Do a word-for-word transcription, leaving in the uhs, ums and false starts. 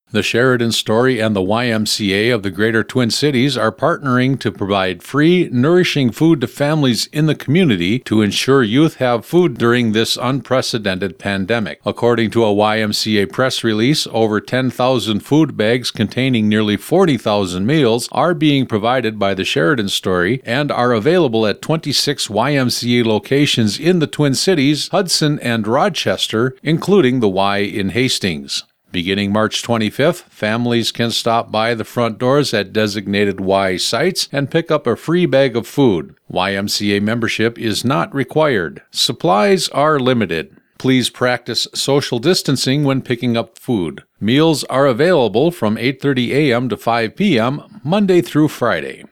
The Sheridan Story and the Y M C A of the Greater Twin Cities are partnering to provide free, nourishing food to families in the community to ensure youth have food during this unprecedented pandemic. According to a Y M C A press release, over ten thousand food bags containing nearly forty thousand meals are being provided by the Sheridan Story and are available at twenty-six Y M C A locations in the Twin Cities, Hudson, and Rochester, including the Y in Hastings. Beginning March twenty-fifth, families can stop by the front doors at designated Y sites and pick up a free bag of food. Y M C A membership is not required. Supplies are limited. Please practice social distancing when picking up food. Meals are available from eight thirty a.m. to five p.m. Monday through Friday.